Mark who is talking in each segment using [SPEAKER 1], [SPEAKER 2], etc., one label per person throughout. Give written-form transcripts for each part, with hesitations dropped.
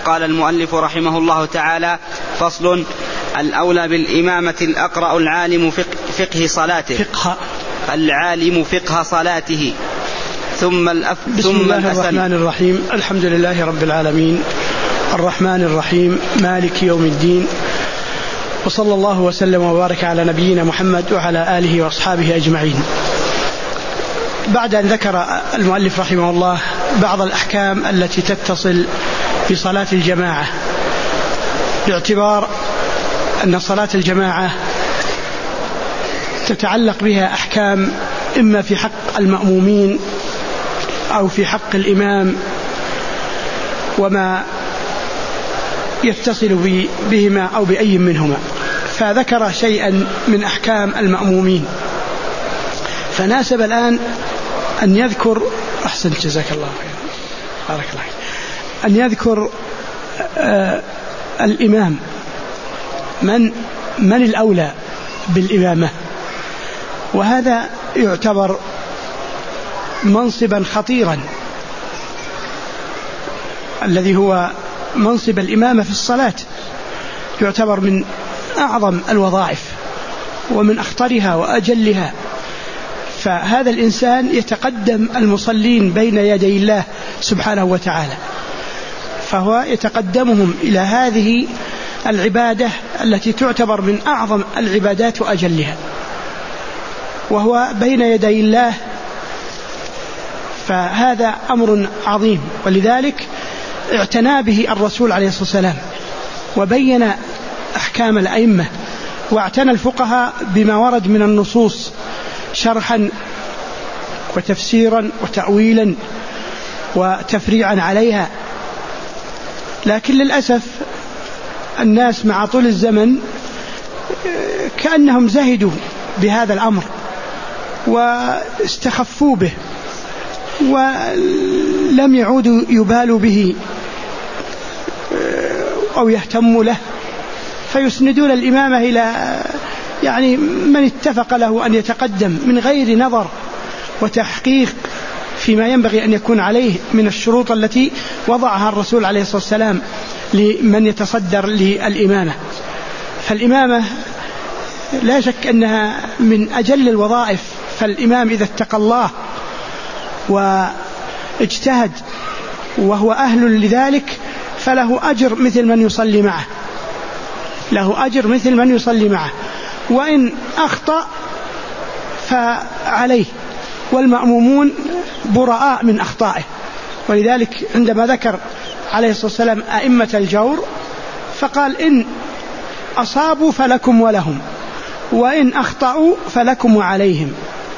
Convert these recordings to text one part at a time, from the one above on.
[SPEAKER 1] قال المؤلف رحمه الله تعالى: فصل: الأولى بالإمامة الأقرأ العالم فقه صلاته العالم فقه صلاته ثم
[SPEAKER 2] بسم الله الرحمن الرحيم. الحمد لله رب العالمين، الرحمن الرحيم، مالك يوم الدين، وصلى الله وسلم وبارك على نبينا محمد وعلى آله وأصحابه أجمعين. بعد أن ذكر المؤلف رحمه الله بعض الأحكام التي تتصل بصلاة الجماعة، باعتبار أن صلاة الجماعة تتعلق بها أحكام إما في حق المأمومين أو في حق الإمام وما يتصل بهما أو بأي منهما، فذكر شيئا من أحكام المأمومين، فناسب الآن أن يذكر أحسنت جزاك الله خير بارك الله أن يذكر الإمام من الأولى بالإمامة، وهذا يعتبر منصبا خطيرا الذي هو منصب الإمامة في الصلاة، يعتبر من أعظم الوظائف ومن أخطرها وأجلها. فهذا الإنسان يتقدم المصلين بين يدي الله سبحانه وتعالى، فهو يتقدمهم إلى هذه العبادة التي تعتبر من أعظم العبادات وأجلها، وهو بين يدي الله، فهذا أمر عظيم. ولذلك اعتنى به الرسول عليه الصلاة والسلام وبين أحكام الأئمة، واعتنى الفقهاء بما ورد من النصوص شرحا وتفسيرا وتأويلا وتفريعا عليها. لكن للأسف الناس مع طول الزمن كأنهم زهدوا بهذا الأمر واستخفوا به ولم يعودوا يبالوا به أو يهتموا له، فيسندون الإمامة إلى من اتفق له أن يتقدم من غير نظر وتحقيق فيما ينبغي أن يكون عليه من الشروط التي وضعها الرسول عليه الصلاة والسلام لمن يتصدر للإمامة. فالإمامة لا شك أنها من أجل الوظائف، فالإمام إذا اتقى الله واجتهد وهو أهل لذلك فله أجر مثل من يصلي معه، له أجر مثل من يصلي معه، وإن أخطأ فعليه، والمأمومون براء من أخطائه. ولذلك عندما ذكر عليه الصلاة والسلام أئمة الجور فقال: إن أصابوا فلكم ولهم، وإن أخطأوا فلكم وعليهم.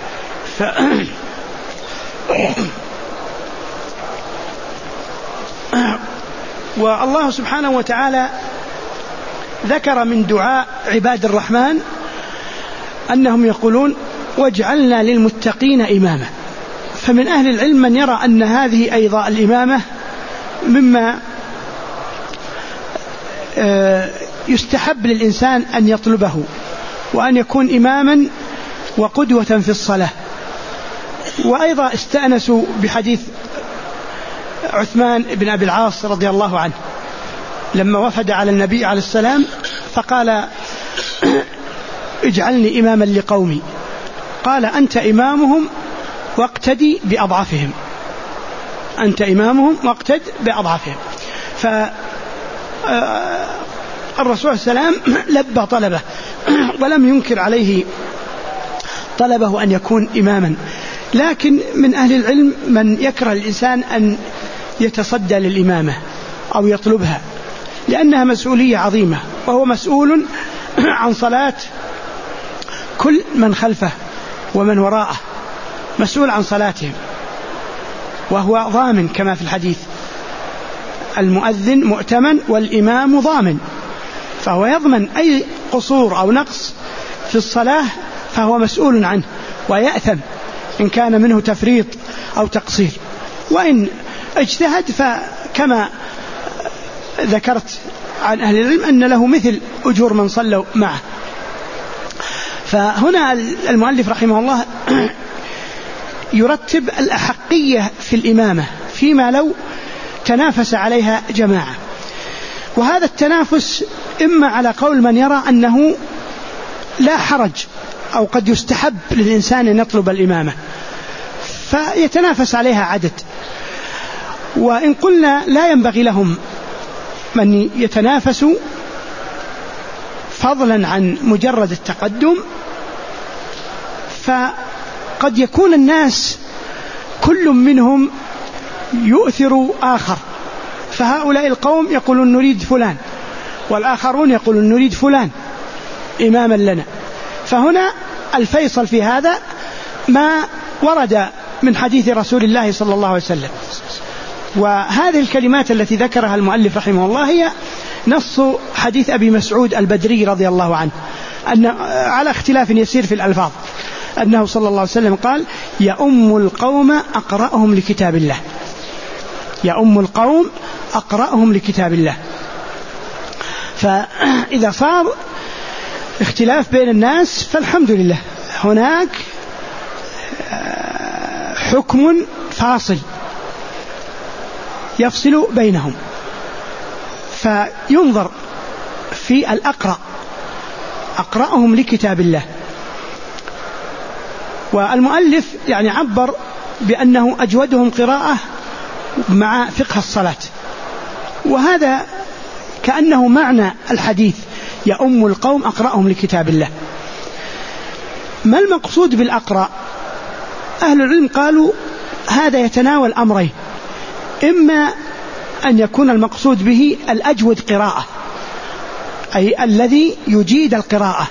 [SPEAKER 2] والله سبحانه وتعالى ذكر من دعاء عباد الرحمن أنهم يقولون: واجعلنا للمتقين إماما. فمن أهل العلم من يرى أن هذه أيضا الإمامة مما يستحب للإنسان أن يطلبه، وأن يكون إماما وقدوة في الصلاة. وأيضا استأنسوا بحديث عثمان بن أبي العاص رضي الله عنه لما وفد على النبي عليه السلام فقال: اجعلني إماما لقومي. قال: أنت إمامهم واقتدي بأضعفهم، أنت إمامهم واقتد بأضعفهم. فالرسول صلى الله عليه وسلم لبى طلبه ولم ينكر عليه طلبه أن يكون إماما. لكن من أهل العلم من يكره الإنسان أن يتصدى للإمامة أو يطلبها، لأنها مسؤولية عظيمة، وهو مسؤول عن صلاة كل من خلفه ومن وراءه، مسؤول عن صلاتهم، وهو ضامن كما في الحديث: المؤذن مؤتمن والإمام ضامن. فهو يضمن أي قصور أو نقص في الصلاة فهو مسؤول عنه، ويأثم إن كان منه تفريط أو تقصير. وإن اجتهد فكما ذكرت عن أهل العلم أن له مثل أجور من صلوا معه. فهنا المؤلف رحمه الله يرتب الأحقية في الإمامة فيما لو تنافس عليها جماعة. وهذا التنافس إما على قول من يرى أنه لا حرج أو قد يستحب للإنسان أن يطلب الإمامة فيتنافس عليها عدد، وإن قلنا لا ينبغي لهم من يتنافسوا فضلا عن مجرد التقدم، فقد يكون الناس كل منهم يؤثر آخر، فهؤلاء القوم يقولون نريد فلان والآخرون يقولون نريد فلان إماما لنا. فهنا الفيصل في هذا ما ورد من حديث رسول الله صلى الله عليه وسلم. وهذه الكلمات التي ذكرها المؤلف رحمه الله هي نص حديث أبي مسعود البدري رضي الله عنه، أن على اختلاف يسير في الألفاظ، أنه صلى الله عليه وسلم قال يؤم القوم أقرأهم لكتاب الله، يؤم القوم أقرأهم لكتاب الله. فإذا صار اختلاف بين الناس فالحمد لله هناك حكم فاصل يفصل بينهم، فينظر في الأقرأ أقرأهم لكتاب الله. والمؤلف يعني عبر بأنه أجودهم قراءة مع فقه الصلاة، وهذا كأنه معنى الحديث يؤم القوم أقرأهم لكتاب الله. ما المقصود بالأقرأ؟ أهل العلم قالوا هذا يتناول أمرين، إما أن يكون المقصود به الأجود قراءة، أي الذي يجيد القراءة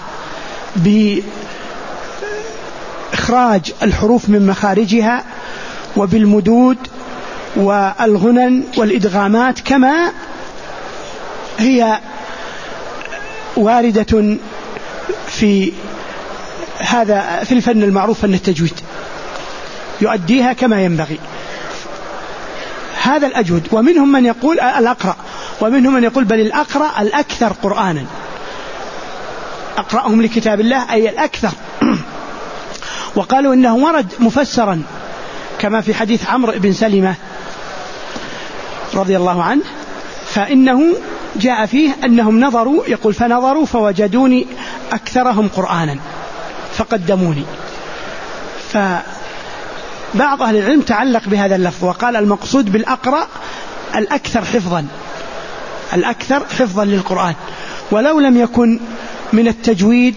[SPEAKER 2] بإخراج الحروف من مخارجها وبالمدود والغنن والإدغامات كما هي واردة في هذا في الفن المعروف فن التجويد، يؤديها كما ينبغي، هذا الأجود. ومنهم من يقول الأقرأ، ومنهم من يقول بل الأقرأ الأكثر قرآنا، أقرأهم لكتاب الله أي الأكثر. وقالوا إنه ورد مفسرا كما في حديث عمرو بن سلمة رضي الله عنه، فإنه جاء فيه أنهم نظروا، يقول فنظروا فوجدوني أكثرهم قرآنا فقدموني. فبعض أهل العلم تعلق بهذا اللفظ وقال المقصود بالأقرأ الأكثر حفظا، الأكثر حفظا للقرآن، ولو لم يكن من التجويد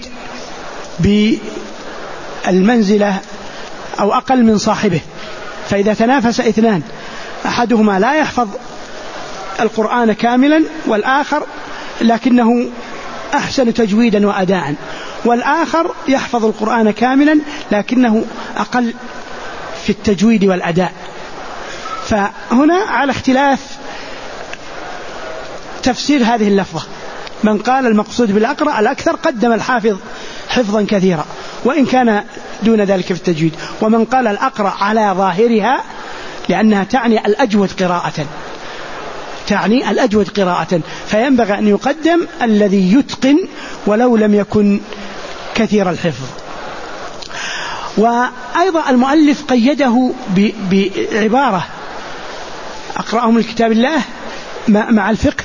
[SPEAKER 2] بالمنزلة أو أقل من صاحبه. فإذا تنافس اثنان أحدهما لا يحفظ القرآن كاملا والآخر لكنه أحسن تجويدا وأداء، والآخر يحفظ القرآن كاملا لكنه أقل في التجويد والأداء، فهنا على اختلاف تفسير هذه اللفظة. من قال المقصود بالأقرأ الأكثر قدم الحافظ حفظا كثيرا وإن كان دون ذلك في التجويد، ومن قال الأقرأ على ظاهرها لأنها تعني الأجود قراءة، تعني الأجود قراءة، فينبغي أن يقدم الذي يتقن ولو لم يكن كثير الحفظ. وأيضا المؤلف قيده بعبارة أقرأهم لكتاب الله مع الفقه،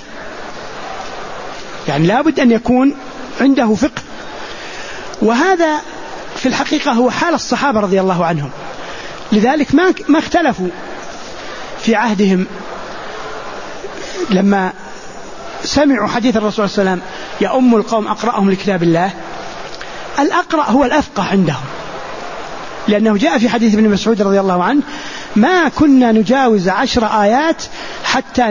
[SPEAKER 2] يعني لابد أن يكون عنده فقه، وهذا في الحقيقة هو حال الصحابة رضي الله عنهم، لذلك ما اختلفوا في عهدهم لما سمعوا حديث الرسول صلى الله عليه وسلم يؤم القوم أقرأهم لكتاب الله. الأقرأ هو الأفقه عندهم، لأنه جاء في حديث ابن مسعود رضي الله عنه ما كنا نجاوز 10 آيات حتى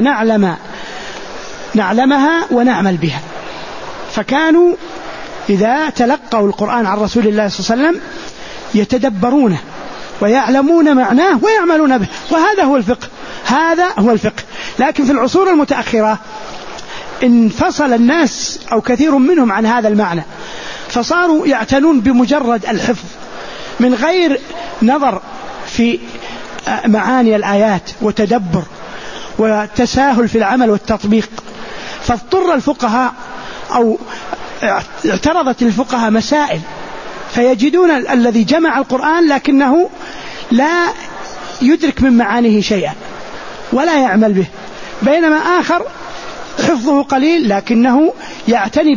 [SPEAKER 2] نعلمها ونعمل بها، فكانوا إذا تلقوا القرآن عن رسول الله صلى الله عليه وسلم يتدبرونه ويعلمون معناه ويعملون به، وهذا هو الفقه، هذا هو الفقه. لكن في العصور المتأخرة انفصل الناس أو كثير منهم عن هذا المعنى، فصاروا يعتنون بمجرد الحفظ من غير نظر في معاني الآيات وتدبر وتساهل في العمل والتطبيق. فاضطر الفقهاء أو اعترضت الفقهاء مسائل، فيجدون الذي جمع القرآن لكنه لا يدرك من معانيه شيئا ولا يعمل به، بينما آخر حفظه قليل لكنه يعتني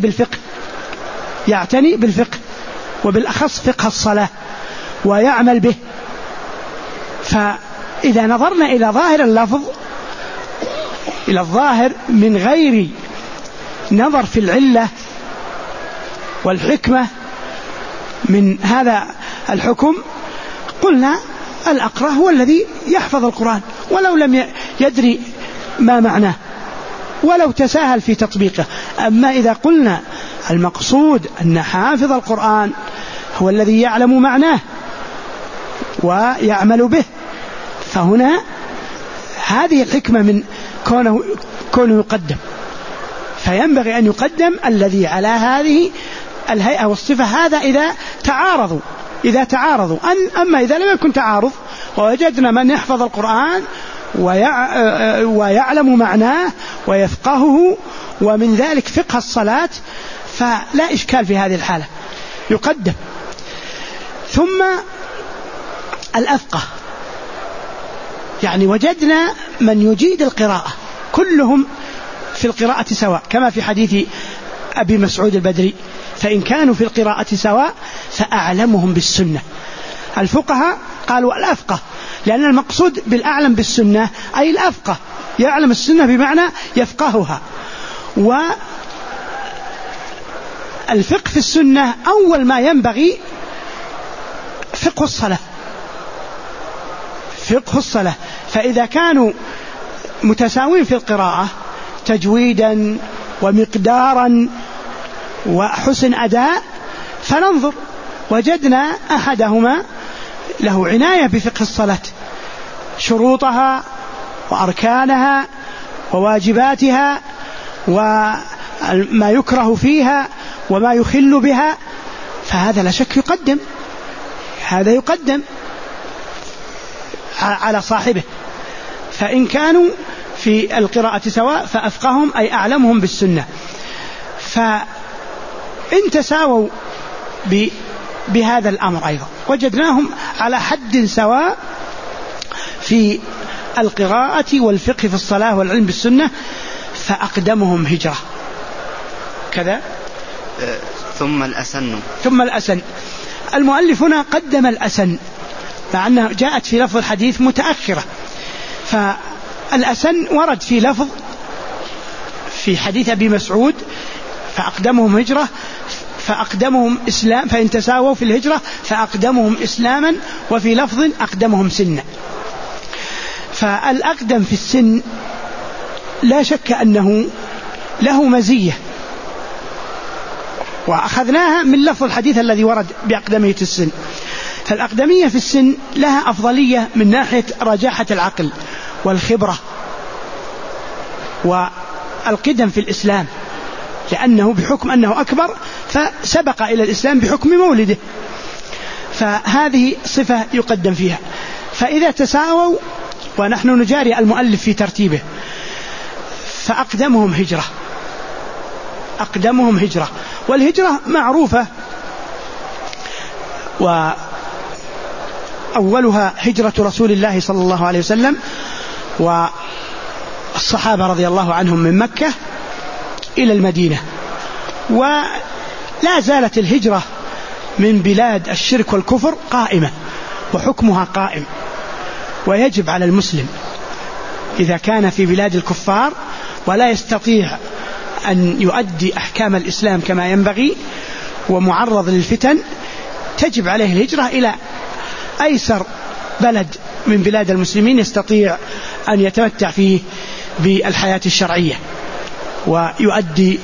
[SPEAKER 2] بالفقه وبالأخص فقه الصلاة ويعمل به. فإذا نظرنا إلى ظاهر اللفظ، إلى الظاهر من غير نظر في العلة والحكمة من هذا الحكم، قلنا الأقرأ هو الذي يحفظ القرآن ولو لم يدري ما معناه ولو تساهل في تطبيقه. أما إذا قلنا المقصود أن حافظ القرآن هو الذي يعلم معناه ويعمل به، فهنا هذه الحكمة من كونه يقدم، فينبغي أن يقدم الذي على هذه الهيئة والصفة، هذا إذا تعارضوا. أما إذا لم يكن تعارض ووجدنا من يحفظ القرآن ويعلم معناه ويفقهه ومن ذلك فقه الصلاة، فلا إشكال في هذه الحالة، يقدم. ثم الأفقه، يعني وجدنا من يجيد القراءة كلهم في القراءة سواء، كما في حديث أبي مسعود البدري: فإن كانوا في القراءة سواء فأعلمهم بالسنة. الفقهاء قالوا الأفقه، لأن المقصود بالأعلم بالسنة أي الأفقه، يعلم السنة بمعنى يفقهها. والفقه في السنة أول ما ينبغي فقه الصلاة. فإذا كانوا متساوين في القراءة تجويدا ومقدارا وحسن أداء فننظر، وجدنا أحدهما له عناية بفقه الصلاة، شروطها وأركانها وواجباتها وما يكره فيها وما يخل بها، فهذا لا شك يقدم، هذا يقدم على صاحبه. فإن كانوا في القراءة سواء فأفقههم أي أعلمهم بالسنة. فإن تساووا بهذا الأمر أيضا وجدناهم على حد سواء في القراءة والفقه في الصلاة والعلم بالسنة، فأقدمهم هجرة كذا.
[SPEAKER 1] ثم الأسن.
[SPEAKER 2] المؤلف هنا قدم الأسن مع أنها جاءت في لفظ الحديث متأخرة، فالأسن ورد في لفظ في حديث أبي مسعود: فأقدمهم هجرة، فأقدمهم إسلام، فإن تساووا في الهجرة فأقدمهم إسلاما، وفي لفظ أقدمهم سنا. فالأقدم في السن لا شك أنه له مزية، وأخذناها من لفظ الحديث الذي ورد بأقدمية السن. فالأقدمية في السن لها أفضلية من ناحية رجاحة العقل والخبرة والقدم في الإسلام، لأنه بحكم أنه أكبر فسبق إلى الإسلام بحكم مولده، فهذه صفة يقدم فيها. فإذا تساووا، ونحن نجاري المؤلف في ترتيبه، فأقدمهم هجرة. والهجرة معروفة، وأولها هجرة رسول الله صلى الله عليه وسلم والصحابة رضي الله عنهم من مكة إلى المدينة. ولا زالت الهجرة من بلاد الشرك والكفر قائمة وحكمها قائم، ويجب على المسلم إذا كان في بلاد الكفار ولا يستطيع أن يؤدي أحكام الإسلام كما ينبغي ومعرض للفتن، تجب عليه الهجرة إلى أيسر بلد من بلاد المسلمين يستطيع أن يتمتع فيه بالحياة الشرعية ويؤدي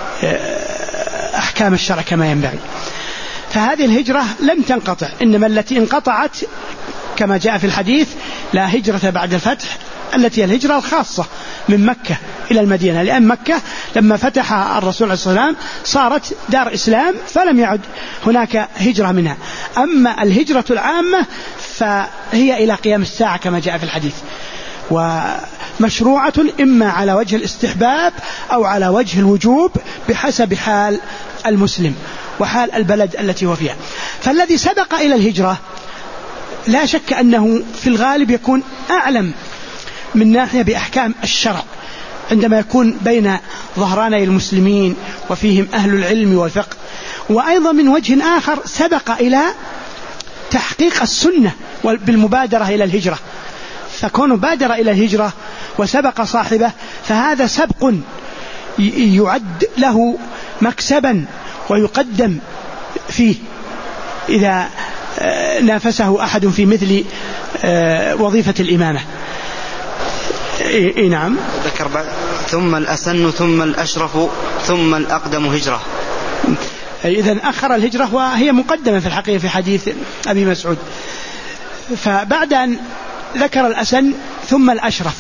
[SPEAKER 2] أحكام الشرع كما ينبغي. فهذه الهجرة لم تنقطع، إنما التي انقطعت كما جاء في الحديث: لا هجرة بعد الفتح، التي الهجرة الخاصة من مكة إلى المدينة، لأن مكة لما فتح الرسول عليه الصلاة والسلام صارت دار إسلام فلم يعد هناك هجرة منها. أما الهجرة العامة فهي إلى قيام الساعة كما جاء في الحديث، ومشروعة إما على وجه الاستحباب أو على وجه الوجوب بحسب حال المسلم وحال البلد التي هو فيها. فالذي سبق إلى الهجرة لا شك أنه في الغالب يكون أعلم من ناحية بأحكام الشرع عندما يكون بين ظهراني المسلمين وفيهم أهل العلم والفقه. وأيضا من وجه آخر سبق إلى تحقيق السنة بالمبادرة إلى الهجرة، فكونه بادر إلى الهجرة وسبق صاحبه فهذا سبق يعد له مكسبا ويقدم فيه إذا نافسه أحد في مثل وظيفة الإمامة. نعم.
[SPEAKER 1] ذكر بعد ثم الأسن ثم الأشرف ثم الأقدم هجرة.
[SPEAKER 2] إذن أخر الهجرة وهي مقدمة في الحقيقة في حديث أبي مسعود. فبعد أن ذكر الأسن ثم الأشرف،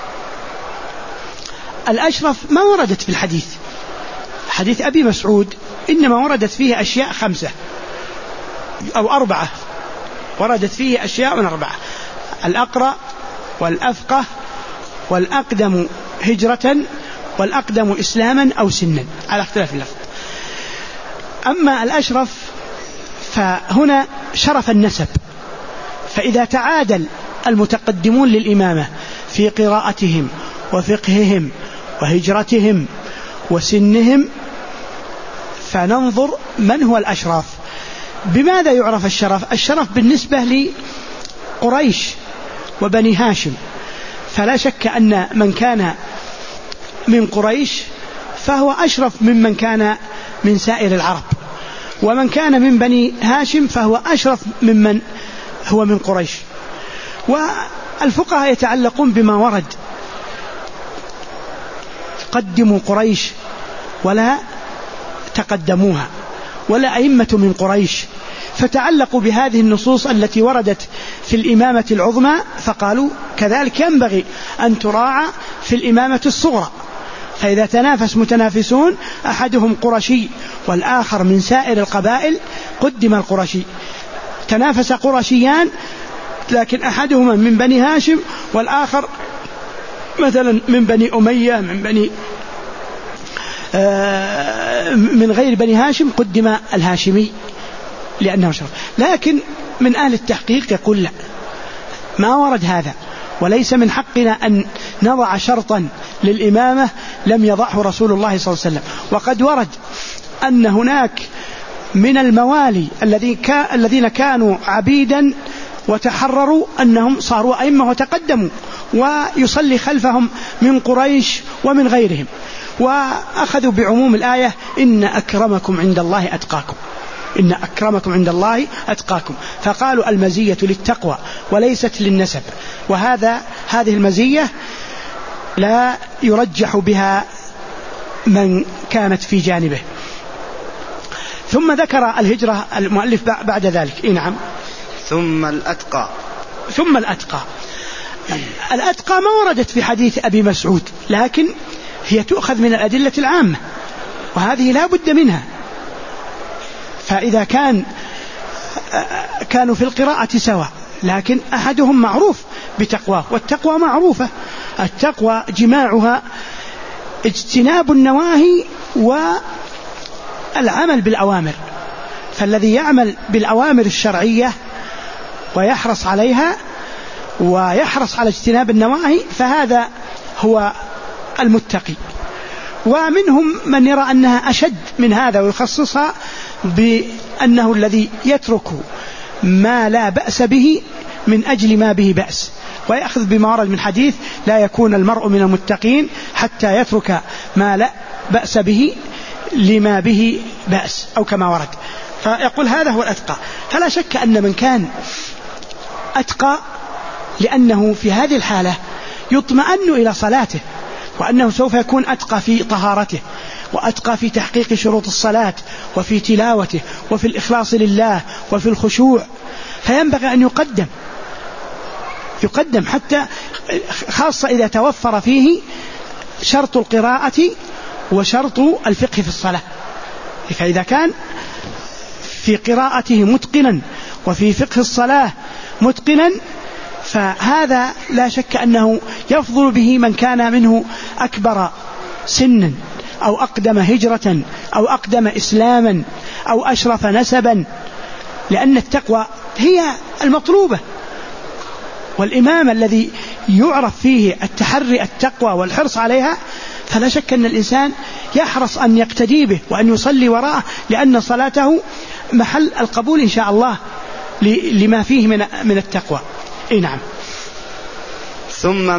[SPEAKER 2] الأشرف ما وردت في الحديث، حديث أبي مسعود إنما وردت فيه أشياء 5 أو 4، وردت فيه أشياء من 4: الأقرأ والأفقه والأقدم هجرة والأقدم إسلاما أو سنا على اختلاف اللفظ. أما الأشرف فهنا شرف النسب، فإذا تعادل المتقدمون للإمامة في قراءتهم وفقههم وهجرتهم وسنهم فننظر من هو الأشرف. بماذا يعرف الشرف؟ الشرف بالنسبة لقريش وبني هاشم، فلا شك أن من كان من قريش فهو أشرف ممن كان من سائر العرب، ومن كان من بني هاشم فهو أشرف ممن هو من قريش. والفقهاء يتعلقون بما ورد: قدموا قريش ولا تقدموها، ولا أئمة من قريش، فتعلقوا بهذه النصوص التي وردت في الإمامة العظمى فقالوا كذلك ينبغي أن تراعى في الإمامة الصغرى. فإذا تنافس متنافسون أحدهم قرشي والآخر من سائر القبائل قدم القرشي. تنافس قرشيان لكن أحدهما من بني هاشم والآخر مثلا من بني أمية من غير بني هاشم، قدم الهاشمي لأنه شرف. لكن من أهل التحقيق يقول لا، ما ورد هذا، وليس من حقنا أن نضع شرطا للإمامة لم يضعه رسول الله صلى الله عليه وسلم. وقد ورد أن هناك من الموالي الذين كانوا عبيدا وتحرروا أنهم صاروا أئمة وتقدموا ويصلي خلفهم من قريش ومن غيرهم، وأخذوا بعموم الآية: إن أكرمكم عند الله أتقاكم، إن أكرمكم عند الله أتقاكم. فقالوا المزية للتقوى وليست للنسب، هذه المزية لا يرجح بها من كانت في جانبه. ثم ذكر الهجرة المؤلف بعد ذلك. نعم.
[SPEAKER 1] ثم الأتقى.
[SPEAKER 2] ثم الأتقى، الأتقى ما وردت في حديث أبي مسعود، لكن هي تؤخذ من الأدلة العامة، وهذه لا بد منها. فإذا كانوا في القراءة سواء، لكن أحدهم معروف بتقواه، والتقوى معروفة، التقوى جماعها اجتناب النواهي والعمل بالأوامر. فالذي يعمل بالأوامر الشرعية ويحرص عليها ويحرص على اجتناب النواهي فهذا هو المتقي. ومنهم من يرى أنها أشد من هذا ويخصصها بأنه الذي يترك ما لا بأس به من أجل ما به بأس، ويأخذ بما ورد من حديث: لا يكون المرء من المتقين حتى يترك ما لا بأس به لما به بأس، أو كما ورد. فيقول هذا هو الأتقى. فلا شك أن من كان أتقى لأنه في هذه الحالة يطمئن إلى صلاته، وأنه سوف يكون أتقى في طهارته، وأتقى في تحقيق شروط الصلاة، وفي تلاوته، وفي الإخلاص لله، وفي الخشوع، فينبغي أن يقدم حتى خاصة إذا توفر فيه شرط القراءة وشرط الفقه في الصلاة. فإذا كان في قراءته متقنا وفي فقه الصلاة متقنا فهذا لا شك أنه يفضل به من كان منه أكبر سنا أو أقدم هجرة أو أقدم إسلاما أو أشرف نسبا، لأن التقوى هي المطلوبة. والإمام الذي يعرف فيه التحري التقوى والحرص عليها فلا شك أن الإنسان يحرص أن يقتدي به وأن يصلي وراءه، لأن صلاته محل القبول إن شاء الله لما فيه من التقوى. نعم.
[SPEAKER 1] ثم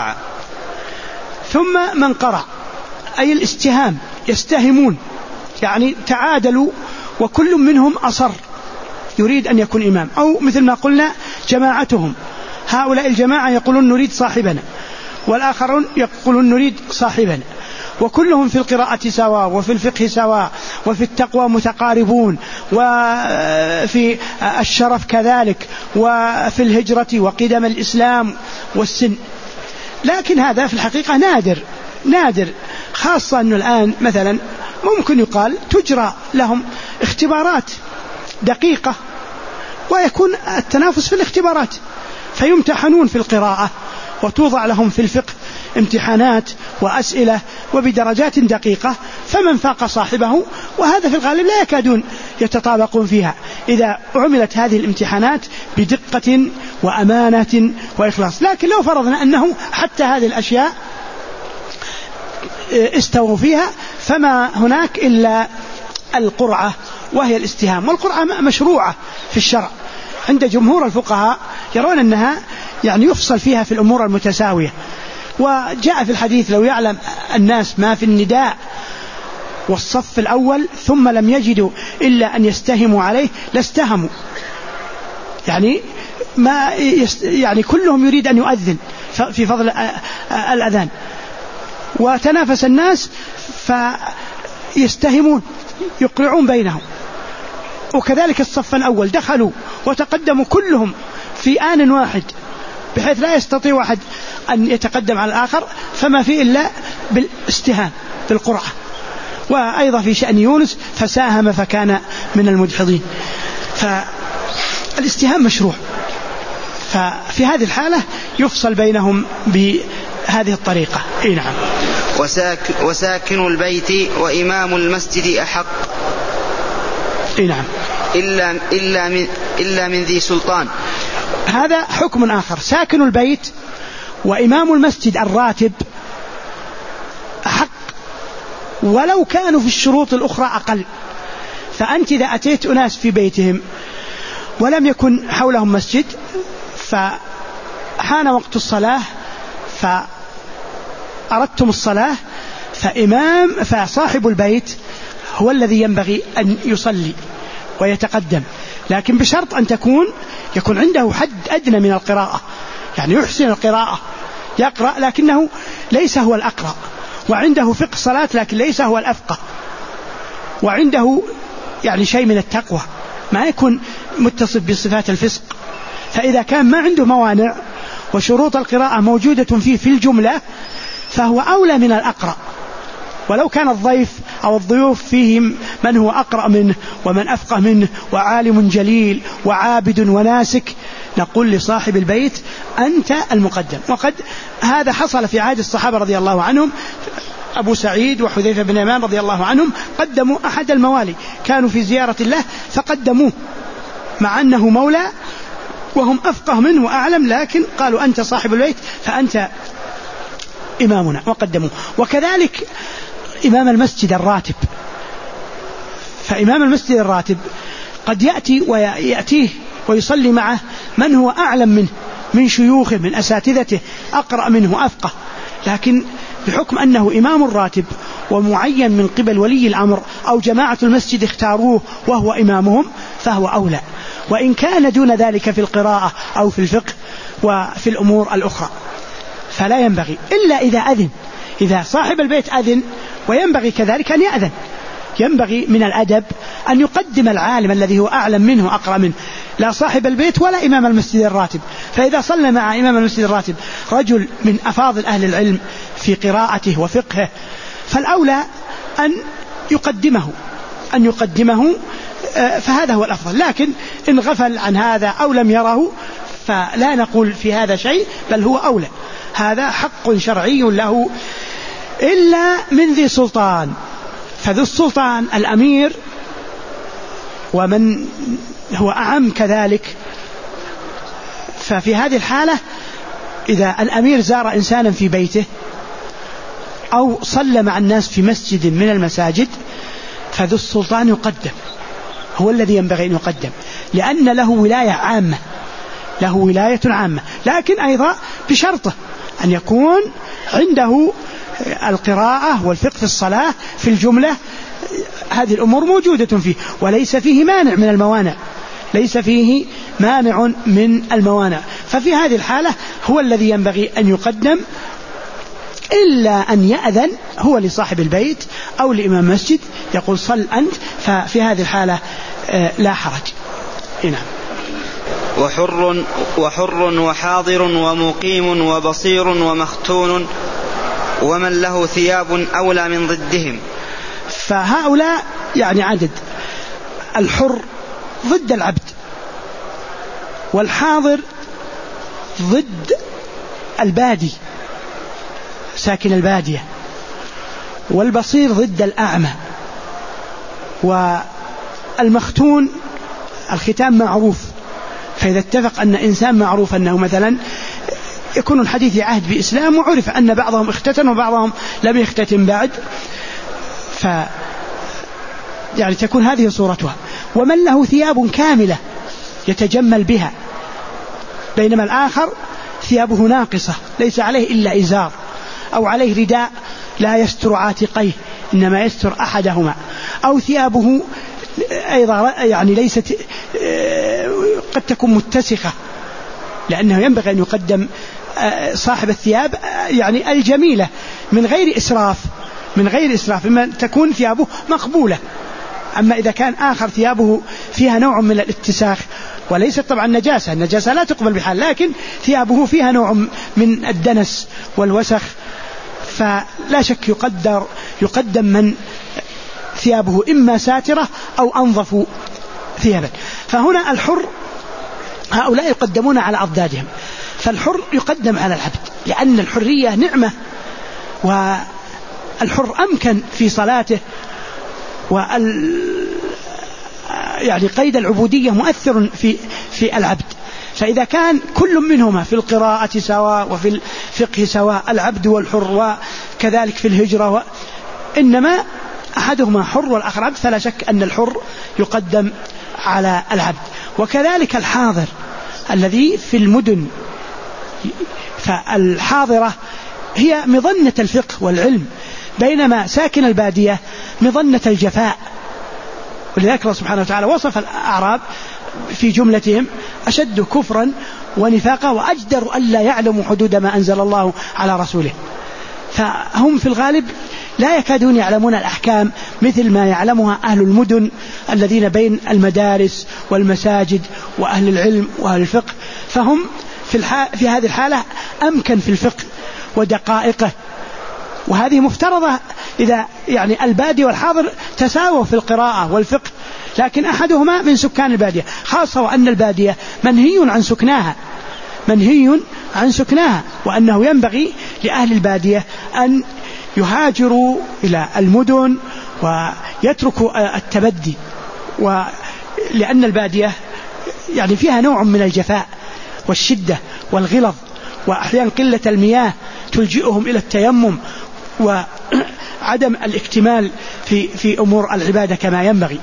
[SPEAKER 1] من قرع أي الاستهام، يستهمون يعني تعادلوا وكل منهم أصر يريد أن يكون إمام، أو مثل ما قلنا جماعتهم، هؤلاء الجماعة يقولون نريد صاحبنا، والآخرون يقولون نريد صاحبنا، وكلهم في القراءة سواء، وفي الفقه سواء، وفي التقوى متقاربون، وفي الشرف كذلك، وفي الهجرة وقدم الإسلام والسن. لكن هذا في الحقيقة نادر، خاصة أنه الآن مثلا ممكن يقال تجرى لهم اختبارات دقيقة، ويكون التنافس في الاختبارات، فيمتحنون في القراءة، وتوضع لهم في الفقه امتحانات وأسئلة وبدرجات دقيقة، فمن فاق صاحبه، وهذا في الغالب لا يكادون يتطابقون فيها إذا عملت هذه الامتحانات بدقة وأمانة وإخلاص. لكن لو فرضنا أنه حتى هذه الأشياء استووا فيها، فما هناك إلا القرعة، وهي الاستهام، والقرعة مشروعة في الشرع عند جمهور الفقهاء، يرون أنها يعني يفصل فيها في الأمور المتساوية. وجاء في الحديث لو يعلم الناس ما في النداء والصف الأول ثم لم يجدوا إلا أن يستهموا عليه لاستهموا، يعني كلهم يريد أن يؤذن في فضل الأذان، وتنافس الناس فيستهمون يقرعون بينهم. وكذلك الصف الأول دخلوا وتقدموا كلهم في آن واحد، بحيث لا يستطيع أحد أن يتقدم على الآخر، فما فيه إلا بالاستهام بالقرعة. وأيضا في شأن يونس فساهم فكان من المدحضين. فالاستهام مشروع، ففي هذه الحالة يفصل بينهم بهذه الطريقة. نعم. وساكن البيت وإمام المسجد أحق.
[SPEAKER 2] نعم.
[SPEAKER 1] إلا من ذي سلطان.
[SPEAKER 2] هذا حكم آخر. ساكن البيت وإمام المسجد الراتب أحق، ولو كانوا في الشروط الأخرى أقل. فأنت إذا أتيت أناس في بيتهم ولم يكن حولهم مسجد، فحان وقت الصلاة فأردتم الصلاة، فصاحب البيت هو الذي ينبغي أن يصلي ويتقدم، لكن بشرط أن يكون عنده حد أدنى من القراءة، يعني يحسن القراءة، يقرأ لكنه ليس هو الأقرأ، وعنده فقه صلاة لكن ليس هو الأفقه، وعنده يعني شيء من التقوى، ما يكون متصف بصفات الفسق. فإذا كان ما عنده موانع وشروط القراءة موجودة فيه في الجملة، فهو أولى من الأقرأ. ولو كان الضيف أو الضيوف فيهم من هو أقرأ منه ومن أفقه منه وعالم جليل وعابد وناسك، نقول لصاحب البيت أنت المقدم. وقد هذا حصل في عهد الصحابة رضي الله عنهم، أبو سعيد وحذيفة بن يمان رضي الله عنهم قدموا أحد الموالي، كانوا في زيارة الله فقدموه مع أنه مولى وهم أفقه منه وأعلم، لكن قالوا أنت صاحب البيت فأنت إمامنا وقدموه. وكذلك إمام المسجد الراتب، فإمام المسجد الراتب قد يأتيه ويصلي معه من هو أعلم منه من شيوخه من أساتذته، أقرأ منه وأفقه، لكن بحكم أنه إمام الراتب ومعين من قبل ولي الأمر أو جماعة المسجد اختاروه وهو إمامهم، فهو أولى، وإن كان دون ذلك في القراءة أو في الفقه وفي الأمور الأخرى. فلا ينبغي إلا إذا أذن، إذا صاحب البيت أذن، وينبغي كذلك أن يأذن، ينبغي من الأدب أن يقدم العالم الذي هو أعلم منه وأقرأ منه، لا صاحب البيت ولا إمام المسجد الراتب. فإذا صلى مع إمام المسجد الراتب رجل من أفاضل أهل العلم في قراءته وفقهه، فالأولى أن يقدمه فهذا هو الأفضل. لكن إن غفل عن هذا أو لم يره فلا نقول في هذا شيء، بل هو أولى، هذا حق شرعي له. إلا من ذي سلطان، فذو السلطان الأمير ومن هو أعم كذلك. ففي هذه الحالة إذا الأمير زار إنسانا في بيته
[SPEAKER 1] أو صلى مع الناس في مسجد من المساجد فذو السلطان يقدم، هو الذي ينبغي أن يقدم، لأن له ولاية عامة، له ولاية عامة، لكن أيضا بشرطه أن يكون عنده القراءة والفقه في الصلاة في الجملة، هذه الأمور موجودة فيه، وليس فيه مانع من الموانع، ليس فيه مانع من الموانع. ففي هذه الحالة هو الذي ينبغي أن يقدم، إلا أن يأذن هو لصاحب البيت أو لإمام مسجد يقول صل أنت، ففي هذه الحالة لا حرج. نعم.
[SPEAKER 3] وحر وحاضر ومقيم وبصير ومختون ومن له ثياب أولى من ضدهم.
[SPEAKER 1] فهؤلاء يعني عدد: الحر ضد العبد، والحاضر ضد البادي ساكن البادية، والبصير ضد الأعمى، والمختون الختام معروف، فإذا اتفق أن إنسان معروف أنه مثلا يكون الحديث عهد بإسلام وعرف أن بعضهم اختتن وبعضهم لم يختتن بعد، يعني تكون هذه صورتها. ومن له ثياب كاملة يتجمل بها، بينما الآخر ثيابه ناقصة ليس عليه إلا إزار، أو عليه رداء لا يستر عاتقيه إنما يستر أحدهما، أو ثيابه أيضا يعني ليست قد تكون متسخة، لأنه ينبغي أن يقدم صاحب الثياب يعني الجميلة من غير إسراف، إما تكون ثيابه مقبولة. أما إذا كان آخر ثيابه فيها نوع من الاتساخ، وليست طبعا النجاسة لا تقبل بحال، لكن ثيابه فيها نوع من الدنس والوسخ، فلا شك يقدم من ثيابه إما ساترة أو أنظف ثيابا. فهنا الحر هؤلاء يقدمون على أضدادهم، فالحر يقدم على العبد لأن الحرية نعمة، والحر أمكن في صلاته، يعني قيد العبودية مؤثر في العبد. فإذا كان كل منهما في القراءة سواء وفي الفقه سواء، العبد والحر، وكذلك في الهجرة، إنما أحدهما حر والآخر عبد، فلا شك أن الحر يقدم على العبد. وكذلك الحاضر الذي في المدن، فالحاضرة هي مظنة الفقه والعلم، بينما ساكن البادية مظنة الجفاء. ولذلك الله سبحانه وتعالى وصف الأعراب في جملتهم: أشد كفرا ونفاقا وأجدر ألا يعلموا حدود ما أنزل الله على رسوله. فهم في الغالب لا يكادون يعلمون الأحكام مثل ما يعلمها أهل المدن الذين بين المدارس والمساجد وأهل العلم وأهل الفقه، فهم في هذه الحالة أمكن في الفقه ودقائقه. وهذه مفترضة إذا يعني البادي والحاضر تساووا في القراءة والفقه، لكن أحدهما من سكان البادية، خاصة وأن البادية منهي عن سكناها، وأنه ينبغي لأهل البادية أن يهاجروا إلى المدن ويتركوا التبدي، ولأن البادية يعني فيها نوع من الجفاء والشدة والغلظ، وأحيانا قلة المياه تلجئهم إلى التيمم وعدم الاكتمال في أمور العبادة كما ينبغي.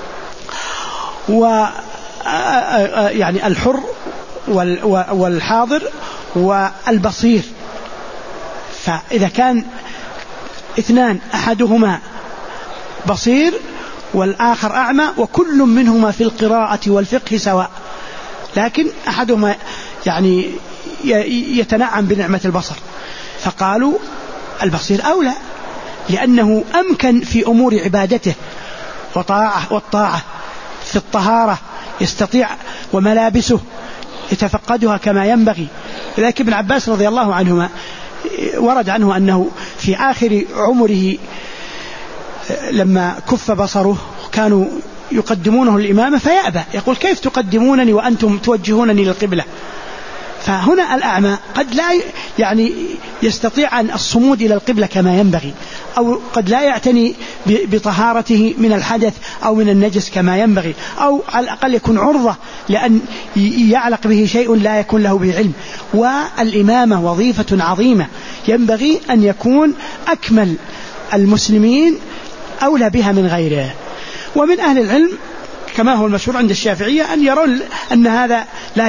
[SPEAKER 1] يعني الحر والحاضر والبصير، فإذا كان اثنان أحدهما بصير والآخر أعمى وكل منهما في القراءة والفقه سواء، لكن أحدهما يعني يتنعم بنعمة البصر، فقالوا البصير أولى لأنه أمكن في أمور عبادته والطاعة، في الطهارة يستطيع، وملابسه يتفقدها كما ينبغي. لذلك ابن عباس رضي الله عنهما ورد عنه أنه في آخر عمره لما كف بصره كانوا يقدمونه الإمامة فيأبى، يقول: كيف تقدمونني وأنتم توجهونني للقبلة؟ فهنا الأعمى قد لا يعني يستطيع الصمود إلى القبلة كما ينبغي، أو قد لا يعتني بطهارته من الحدث أو من النجس كما ينبغي، أو على الأقل يكون عرضة لأن يعلق به شيء لا يكون له به علم. والإمامة وظيفة عظيمة ينبغي أن يكون أكمل المسلمين أولى بها من غيره. ومن أهل العلم كما هو المشهور عند الشافعية أن يرون أن هذا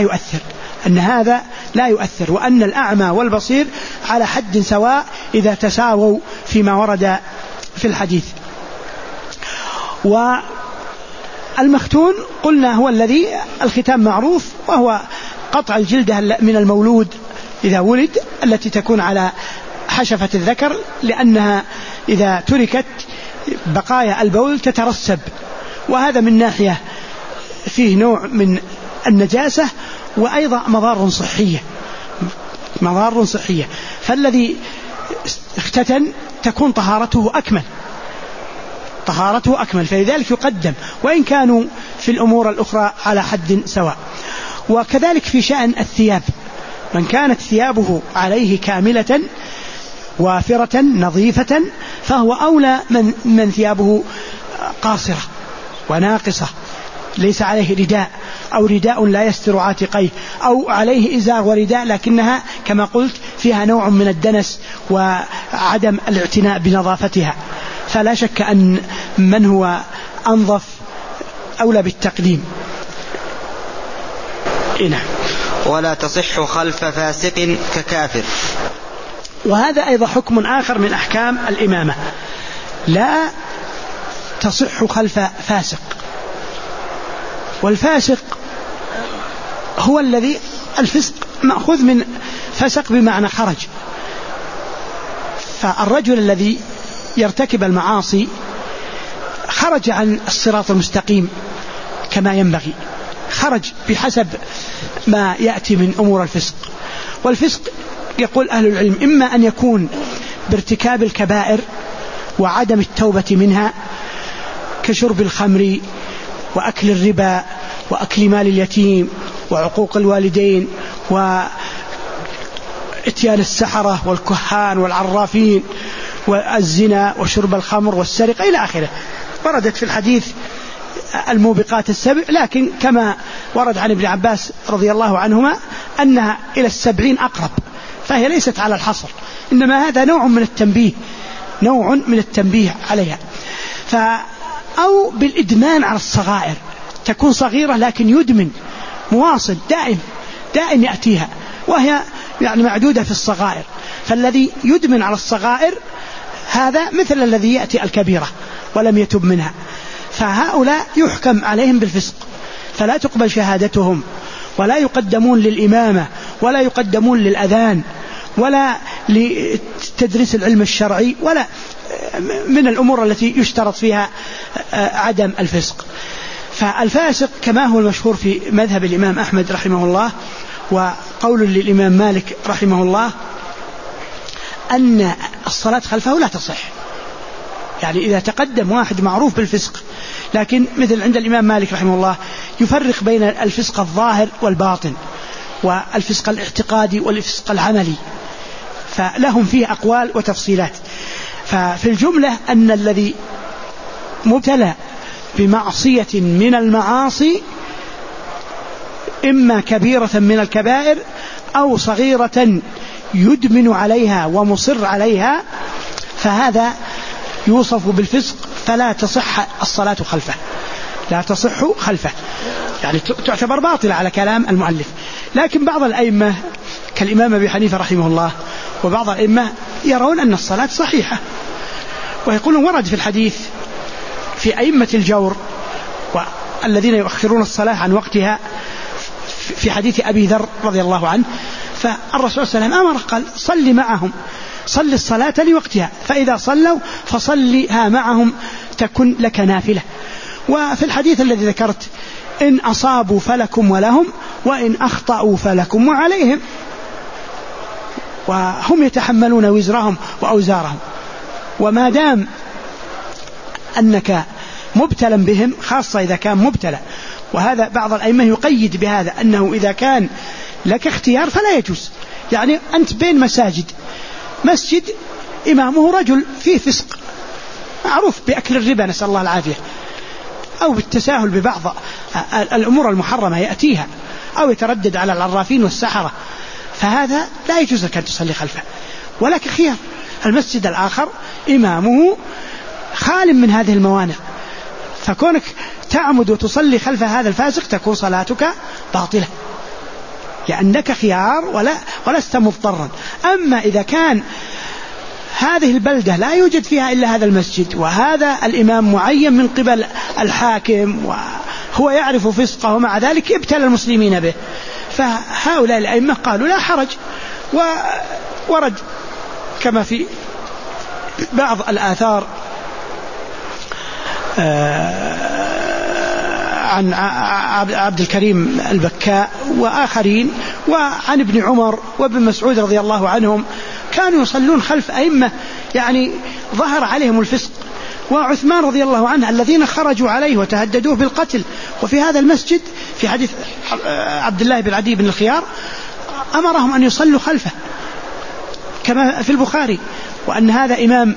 [SPEAKER 1] لا يؤثر، وأن الأعمى والبصير على حد سواء إذا تساووا فيما ورد في الحديث. والمختون قلنا هو الذي الختام معروف، وهو قطع الجلدة من المولود إذا ولد التي تكون على حشفة الذكر، لأنها إذا تركت بقايا البول تترسب، وهذا من ناحية فيه نوع من النجاسة وأيضا مضار صحية. فالذي اختتن تكون طهارته أكمل، فلذلك يقدم، وإن كانوا في الأمور الأخرى على حد سواء. وكذلك في شأن الثياب، من كانت ثيابه عليه كاملة وافرة نظيفة فهو أولى من ثيابه قاصرة وناقصة، ليس عليه رداء أو رداء لا يستر عاتقيه، أو عليه إزار ورداء لكنها كما قلت فيها نوع من الدنس وعدم الاعتناء بنظافتها، فلا شك أن من هو أنظف أولى بالتقديم.
[SPEAKER 3] ولا تصح خلف فاسق ككافر.
[SPEAKER 1] وهذا أيضا حكم آخر من أحكام الإمامة، لا تصح خلف فاسق. والفاسق هو الذي الفسق مأخوذ من فسق بمعنى خرج، فالرجل الذي يرتكب المعاصي خرج عن الصراط المستقيم كما ينبغي، خرج بحسب ما يأتي من أمور الفسق. والفسق يقول أهل العلم إما أن يكون بارتكاب الكبائر وعدم التوبة منها كشرب الخمر وأكل الربا وأكل مال اليتيم وعقوق الوالدين وإتيان السحرة والكهان والعرافين والزنا وشرب الخمر والسرقة إلى آخره. وردت في الحديث الموبقات السبع، لكن كما ورد عن ابن عباس رضي الله عنهما أنها إلى 70 أقرب، فهي ليست على الحصر، إنما هذا نوع من التنبيه عليها. أو بالإدمان على الصغائر، تكون صغيرة لكن يدمن مواصل دائم يأتيها، وهي يعني معدودة في الصغائر. فالذي يدمن على الصغائر هذا مثل الذي يأتي الكبيرة ولم يتب منها، فهؤلاء يحكم عليهم بالفسق، فلا تقبل شهادتهم، ولا يقدمون للإمامة، ولا يقدمون للأذان، ولا لتدريس العلم الشرعي، ولا من الأمور التي يشترط فيها عدم الفسق. فالفاسق كما هو المشهور في مذهب الإمام أحمد رحمه الله وقول للإمام مالك رحمه الله أن الصلاة خلفه لا تصح. يعني إذا تقدم واحد معروف بالفسق، لكن مثل عند الإمام مالك رحمه الله يفرق بين الفسق الظاهر والباطن، والفسق الاعتقادي والفسق العملي، فلهم فيه أقوال وتفصيلات. ففي الجملة أن الذي مبتلى بمعصية من المعاصي إما كبيرة من الكبائر أو صغيرة يدمن عليها ومصر عليها، فهذا يوصف بالفسق، فلا تصح الصلاة خلفه، لا تصح خلفه، يعني تعتبر باطلة على كلام المؤلف. لكن بعض الأئمة كالإمام أبي حنيفة رحمه الله وبعض الأئمة يرون أن الصلاة صحيحة، ويقولون ورد في الحديث في أئمة الجور والذين يؤخرون الصلاة عن وقتها، في حديث أبي ذر رضي الله عنه، فالرسول صلى الله عليه وسلم أمر قال صل معهم، صل الصلاة لوقتها، فإذا صلوا فصلها معهم تكن لك نافلة. وفي الحديث الذي ذكرت إن أصابوا فلكم ولهم، وإن أخطأوا فلكم وعليهم، وهم يتحملون وزرهم وأوزارهم. وما دام أنك مبتلا بهم، خاصة إذا كان مبتلى، وهذا بعض الأئمة يقيد بهذا أنه إذا كان لك اختيار فلا يجوز. يعني أنت بين مسجد إمامه رجل فيه فسق معروف بأكل الربا نسأل الله العافية، أو بالتساهل ببعض الأمور المحرمة يأتيها، أو يتردد على العرافين والسحرة، فهذا لا يجوز لك أن تصلي خلفه، ولك خيار المسجد الآخر إمامه خال من هذه الموانع، فكونك تعمد وتصلي خلف هذا الفاسق تكون صلاتك باطلة، لأنك خيار ولست مضطرا. أما إذا كان هذه البلدة لا يوجد فيها إلا هذا المسجد، وهذا الإمام معين من قبل الحاكم وهو يعرف فسقه، ومع ذلك ابتلى المسلمين به، فهؤلاء الأئمة قالوا لا حرج. وورد كما في بعض الآثار عن عبد الكريم البكاء وآخرين، وعن ابن عمر وابن مسعود رضي الله عنهم، كانوا يصلون خلف أئمة يعني ظهر عليهم الفسق، وعثمان رضي الله عنه الذين خرجوا عليه وتهددوه بالقتل. وفي هذا المسجد في حديث عبد الله بن عدي بن الخيار أمرهم أن يصلوا خلفه كما في البخاري، وأن هذا إمام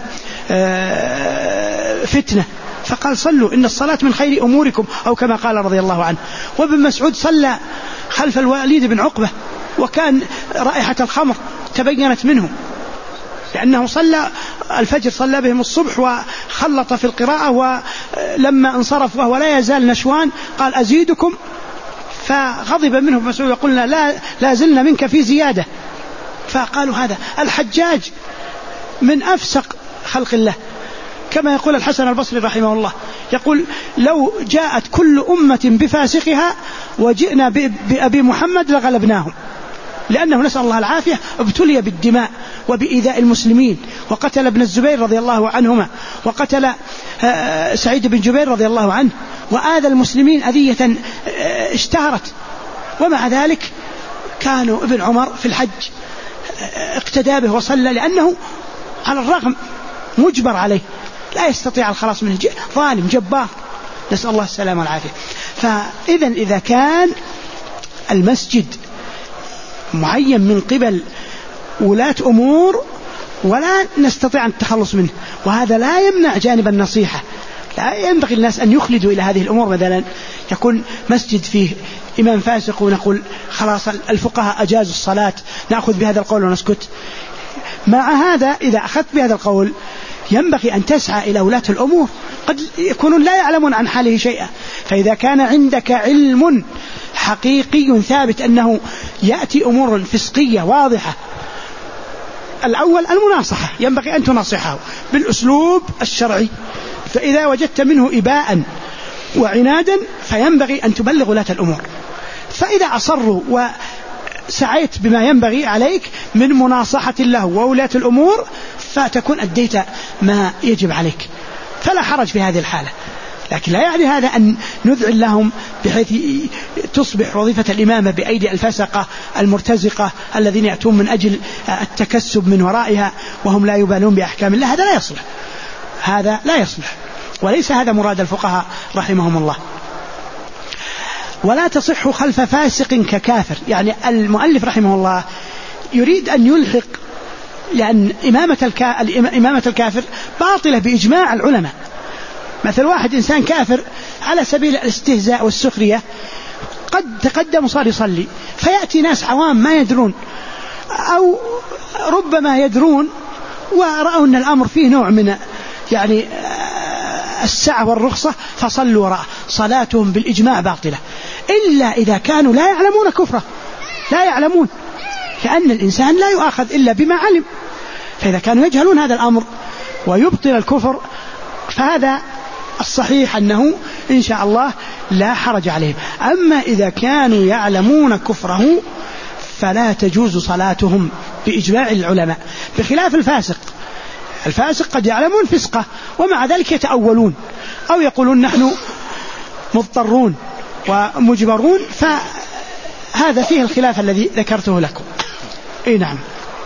[SPEAKER 1] فتنة، فقال صلوا إن الصلاة من خير أموركم، أو كما قال رضي الله عنه. وابن مسعود صلى خلف الوليد بن عقبة، وكان رائحة الخمر تبينت منه، لأنه صلى الفجر، صلى بهم الصبح وخلط في القراءة، ولما انصرف وهو لا يزال نشوان قال أزيدكم، فغضب منه ابن مسعود وقلنا لا زلنا منك في زيادة، فقالوا هذا الحجاج من أفسق خلق الله، كما يقول الحسن البصري رحمه الله، يقول لو جاءت كل أمة بفاسقها وجئنا بأبي محمد لغلبناهم، لأنه نسأل الله العافية ابتلي بالدماء وبإيذاء المسلمين، وقتل ابن الزبير رضي الله عنهما، وقتل سعيد بن جبير رضي الله عنه، وآذى المسلمين أذية اشتهرت. ومع ذلك كانوا ابن عمر في الحج اقتدى به وصلى، لأنه على الرغم مجبر عليه، لا يستطيع الخلاص منه، ظالم جبار، نسأل الله السلامة والعافية. فإذا إذا كان المسجد معين من قبل ولاة أمور ولا نستطيع التخلص منه، وهذا لا يمنع جانب النصيحة، لا ينبغي الناس أن يخلدوا إلى هذه الأمور. مثلا يكون مسجد فيه إمام فاسق ونقول خلاص الفقهاء أجازوا الصلاة، نأخذ بهذا القول ونسكت. مع هذا إذا أخذت بهذا القول ينبغي أن تسعى إلى ولاة الأمور، قد يكونون لا يعلمون عن حاله شيئا، فإذا كان عندك علم حقيقي ثابت أنه يأتي أمور فسقية واضحة، الأول المناصحة، ينبغي أن تناصحه بالأسلوب الشرعي، فإذا وجدت منه إباء وعنادا فينبغي أن تبلغ ولاة الأمور، فإذا أصروا وسعيت بما ينبغي عليك من مناصحة له وولاة الأمور فتكون أديت ما يجب عليك، فلا حرج في هذه الحالة. لكن لا يعني هذا أن نذعن لهم بحيث تصبح وظيفة الإمامة بأيدي الفسقة المرتزقة الذين يأتون من أجل التكسب من ورائها وهم لا يبالون بأحكام الله، هذا لا يصلح، هذا لا يصلح، وليس هذا مراد الفقهاء رحمهم الله. ولا تصح خلف فاسق ككافر، يعني المؤلف رحمه الله يريد أن يلحق، لأن إمامة الكافر باطلة بإجماع العلماء. مثل واحد إنسان كافر على سبيل الاستهزاء والسخرية قد تقدم وصار يصلي، فيأتي ناس عوام ما يدرون أو ربما يدرون ورأوا أن الأمر فيه نوع من يعني السعة والرخصة فصلوا وراءه، صلاتهم بالإجماع باطلة، إلا إذا كانوا لا يعلمون كفره، لا يعلمون، لأن الإنسان لا يؤاخذ إلا بما علم، فإذا كانوا يجهلون هذا الأمر ويبطل الكفر فهذا الصحيح أنه إن شاء الله لا حرج عليهم. أما إذا كانوا يعلمون كفره فلا تجوز صلاتهم بإجماع العلماء، بخلاف الفاسق. الفاسق قد يعلمون فسقه ومع ذلك يتأولون أو يقولون نحن مضطرون ومجبرون، فهذا فيه الخلاف الذي ذكرته لكم. إيه نعم.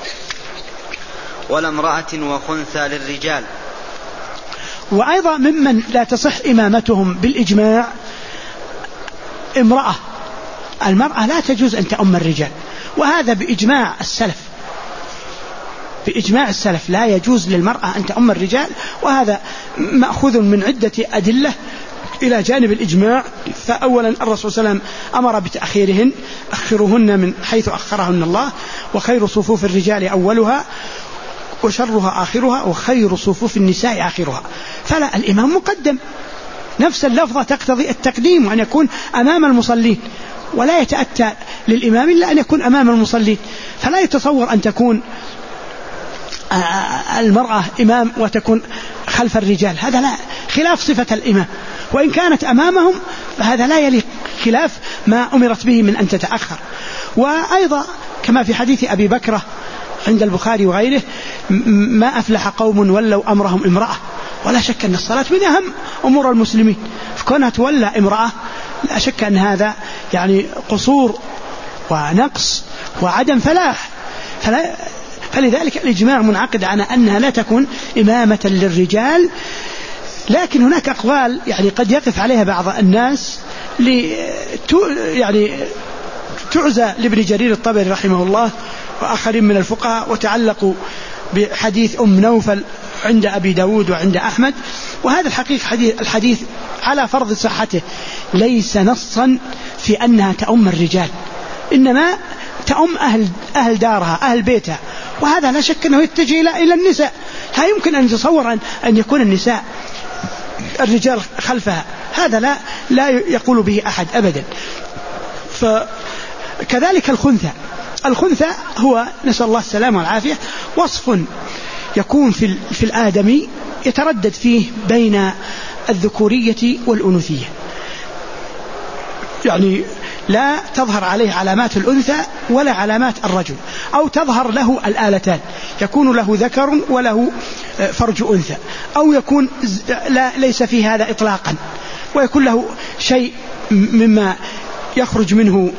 [SPEAKER 3] ولا امرأة وخنثى للرجال.
[SPEAKER 1] وأيضا ممن لا تصح إمامتهم بالإجماع امرأة، المرأة لا تجوز أن تؤم الرجال، وهذا بإجماع السلف، بإجماع السلف لا يجوز للمرأة أن تؤم الرجال، وهذا مأخوذ من عدة أدلة إلى جانب الإجماع. فأولا الرسول صلى الله عليه وسلم أمر بتأخيرهن، أخرهن من حيث أخرهن الله، وخير صفوف الرجال أولها وشرها آخرها وخير صفوف النساء آخرها. فلا، الإمام مقدم، نفس اللفظة تقتضي التقديم وأن يكون أمام المصلين، ولا يتأتى للإمام إلا أن يكون أمام المصلين. فلا يتصور أن تكون المرأة إمام وتكون خلف الرجال، هذا لا، خلاف صفة الإمام. وإن كانت أمامهم فهذا لا يليق، خلاف ما أمرت به من أن تتأخر. وأيضا كما في حديث أبي بكرة عند البخاري وغيره: ما أفلح قوم ولوا أمرهم امرأة. ولا شك أن الصلاة من أهم أمور المسلمين، فكونها تولى امرأة لا شك أن هذا يعني قصور ونقص وعدم فلاح. فلذلك الإجماع منعقد على أنها لا تكون إمامة للرجال. لكن هناك أقوال يعني قد يقف عليها بعض الناس يعني تعزى لابن جرير الطبري رحمه الله وآخرين من الفقهاء، وتعلقوا بحديث أم نوفل عند أبي داود وعند أحمد. وهذا الحقيقة الحديث على فرض صحته ليس نصا في أنها تؤم الرجال، إنما تؤم أهل دارها أهل بيتها، وهذا لا شك أنه يتجه إلى النساء. لا يمكن أن يتصور أن يكون النساء الرجال خلفها، هذا لا يقول به أحد أبدا. فكذلك الخنثى هو نسأل الله السلامة والعافية وصف يكون في الآدمي يتردد فيه بين الذكورية والأنوثية، يعني لا تظهر عليه علامات الأنثى ولا علامات الرجل، أو تظهر له الآلتان، يكون له ذكر وله فرج أنثى، أو يكون ليس فيه هذا إطلاقا، ويكون له شيء مما يخرج منه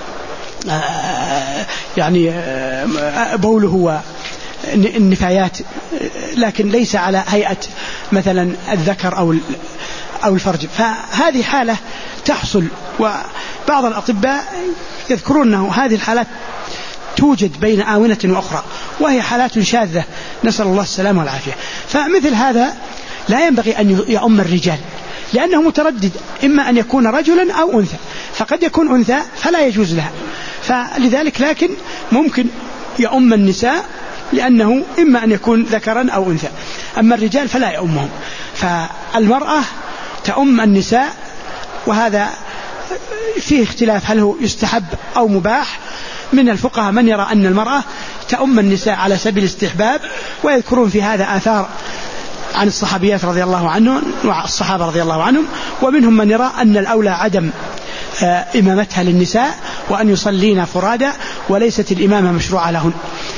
[SPEAKER 1] يعني بوله والنفايات، لكن ليس على هيئة مثلا الذكر أو الفرج. فهذه حالة تحصل، وبعض الأطباء يذكرون أنه هذه الحالات توجد بين آونة وأخرى، وهي حالات شاذة نسأل الله السلامة والعافية. فمثل هذا لا ينبغي أن يؤم الرجال، لأنه متردد إما أن يكون رجلا أو أنثى، فقد يكون أنثى فلا يجوز لها، فلذلك لكن ممكن يؤم النساء لأنه إما أن يكون ذكرا أو أنثى، أما الرجال فلا يؤمهم. فالمرأة تؤم النساء، وهذا فيه اختلاف هل هو يستحب أو مباح. من الفقهاء من يرى أن المرأة تؤم النساء على سبيل الاستحباب، ويذكرون في هذا آثار عن الصحابيات رضي الله عنهم والصحابة رضي الله عنهم. ومنهم من يرى أن الأولى عدم إمامتها للنساء، وأن يصلين فرادى وليست الإمامة مشروعة لهن.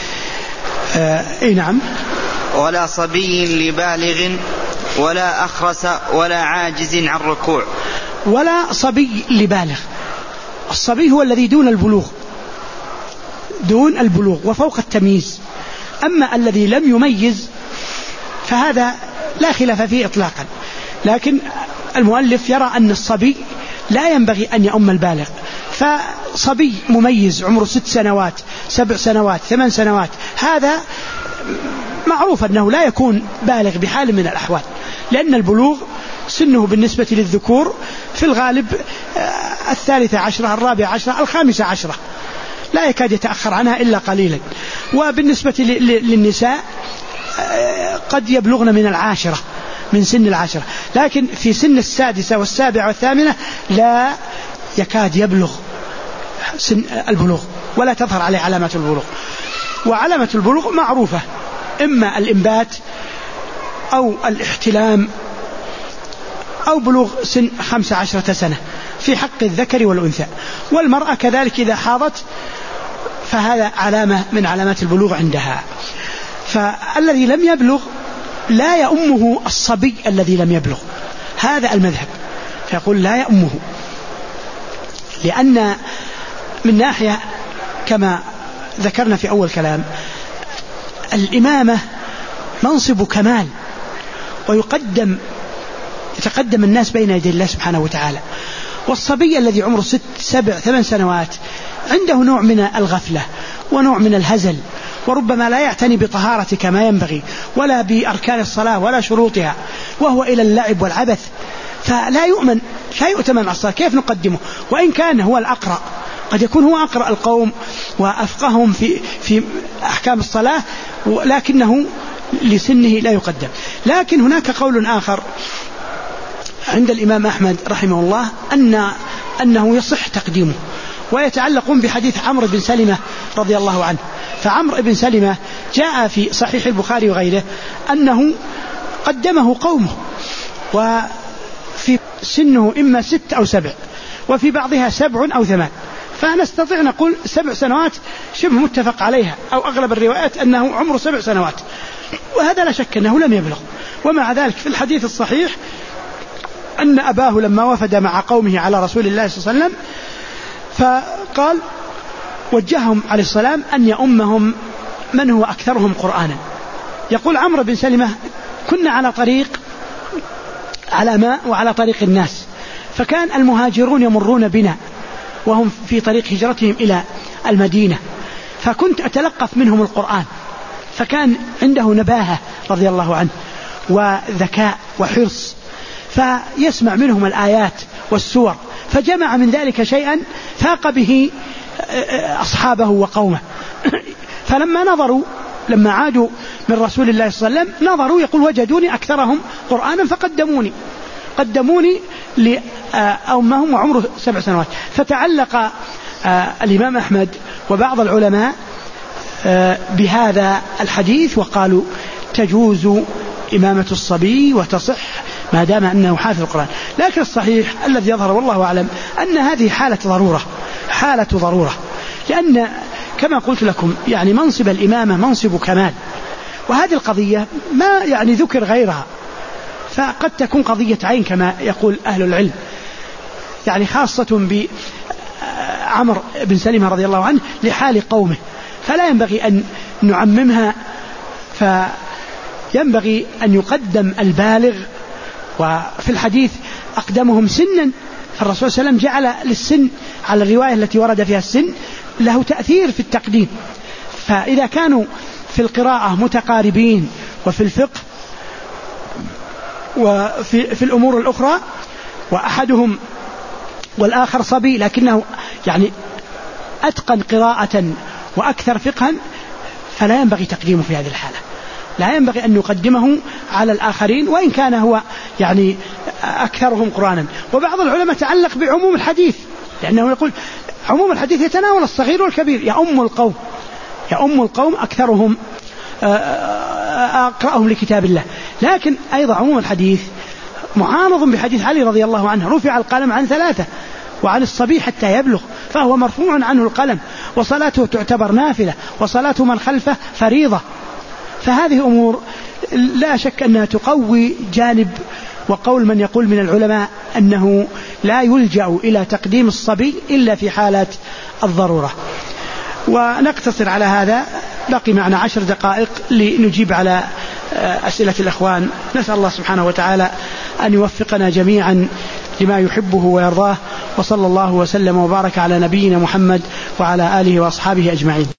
[SPEAKER 1] نعم.
[SPEAKER 3] ولا صبي لبالغ ولا أخرس ولا عاجز عن ركوع.
[SPEAKER 1] ولا صبي لبالغ، الصبي هو الذي دون البلوغ وفوق التمييز. أما الذي لم يميز فهذا لا خلاف فيه إطلاقا، لكن المؤلف يرى أن الصبي لا ينبغي أن يؤم البالغ. فصبي مميز عمره 6 سنوات 7 سنوات 8 سنوات هذا معروف أنه لا يكون بالغ بحال من الأحوال، لأن البلوغ سنه بالنسبة للذكور في الغالب 13 14 15، لا يكاد يتأخر عنها إلا قليلا. وبالنسبة للنساء قد يبلغن من سن 10، لكن في سن 6 و7 و8 لا يكاد يبلغ سن البلوغ ولا تظهر عليه علامات البلوغ. وعلامة البلوغ معروفة، إما الإنبات أو الاحتلام أو بلوغ سن 15 سنة في حق الذكر والأنثى. والمرأة كذلك إذا حاضت فهذا علامة من علامات البلوغ عندها. فالذي لم يبلغ لا يؤمه الصبي الذي لم يبلغ، هذا المذهب، فيقول لا يؤمه، لأن من ناحية كما ذكرنا في أول كلام الإمامة منصب كمال، يتقدم الناس بين يدي الله سبحانه وتعالى. والصبي الذي عمره 6 7 8 سنوات عنده نوع من الغفلة ونوع من الهزل وربما لا يعتني بطهارة كما ينبغي ولا بأركان الصلاة ولا شروطها، وهو إلى اللعب والعبث، فلا يؤتمن على الصلاة. كيف نقدمه؟ وإن كان هو الأقرأ، قد يكون هو أقرأ القوم وأفقههم في أحكام الصلاة، لكنه لسنه لا يقدم. لكن هناك قول آخر عند الإمام أحمد رحمه الله أنه يصح تقديمه، ويتعلقون بحديث عمرو بن سلمة رضي الله عنه. فعمرو بن سلمة جاء في صحيح البخاري وغيره أنه قدمه قومه، وفي سنه إما 6 أو 7، وفي بعضها 7 أو 8، فنستطيع نقول 7 سنوات شبه متفق عليها، أو أغلب الروايات أنه عمره 7 سنوات، وهذا لا شك أنه لم يبلغ. ومع ذلك في الحديث الصحيح أن أباه لما وفد مع قومه على رسول الله صلى الله عليه وسلم فقال وجههم عليه السلام أن يؤمهم من هو أكثرهم قرآنا. يقول عمرو بن سلمة كنا على ماء وعلى طريق الناس، فكان المهاجرون يمرون بنا وهم في طريق هجرتهم إلى المدينة، فكنت أتلقف منهم القرآن، فكان عنده نباهة رضي الله عنه وذكاء وحرص، فيسمع منهم الآيات والسور، فجمع من ذلك شيئا فاق به أصحابه وقومه. لما عادوا من رسول الله صلى الله عليه وسلم نظروا، يقول وجدوني أكثرهم قرآنا فقدموني لأمهم وعمره 7 سنوات. فتعلق الإمام أحمد وبعض العلماء بهذا الحديث وقالوا تجوز إمامة الصبي وتصح ما دام أنه حافظ القرآن. لكن الصحيح الذي يظهر والله أعلم أن هذه حالة ضرورة، لأن كما قلت لكم يعني منصب الإمامة منصب كمال، وهذه القضية ما يعني ذكر غيرها، فقد تكون قضية عين كما يقول أهل العلم، يعني خاصة بعمر بن سلمة رضي الله عنه لحال قومه، فلا ينبغي أن نعممها، فينبغي أن يقدم البالغ. وفي الحديث أقدمهم سنا، فالرسول صلى الله عليه وسلم جعل للسن على الرواية التي ورد فيها السن له تأثير في التقديم، فإذا كانوا في القراءة متقاربين وفي الفقه وفي الأمور الأخرى، وأحدهم والآخر صبي لكنه يعني أتقن قراءة وأكثر فقها، فلا ينبغي تقديمه في هذه الحالة، لا ينبغي أن يقدمه على الآخرين وإن كان هو يعني أكثرهم قرآنا. وبعض العلماء تعلق بعموم الحديث، لأنه يقول عموم الحديث يتناول الصغير والكبير، يأم القوم أكثرهم أقرأهم لكتاب الله. لكن أيضا عموم الحديث معارض بحديث علي رضي الله عنه رفع القلم عن 3 وعن الصبي حتى يبلغ، فهو مرفوع عنه القلم، وصلاته تعتبر نافلة، وصلاة من خلفه فريضة. فهذه أمور لا شك أنها تقوي جانب وقول من يقول من العلماء أنه لا يلجأ إلى تقديم الصبي إلا في حالة الضرورة. ونقتصر على هذا، بقي معنا 10 دقائق لنجيب على أسئلة الأخوان. نسأل الله سبحانه وتعالى أن يوفقنا جميعا لما يحبه ويرضاه، وصلى الله وسلم وبارك على نبينا محمد وعلى آله وأصحابه أجمعين.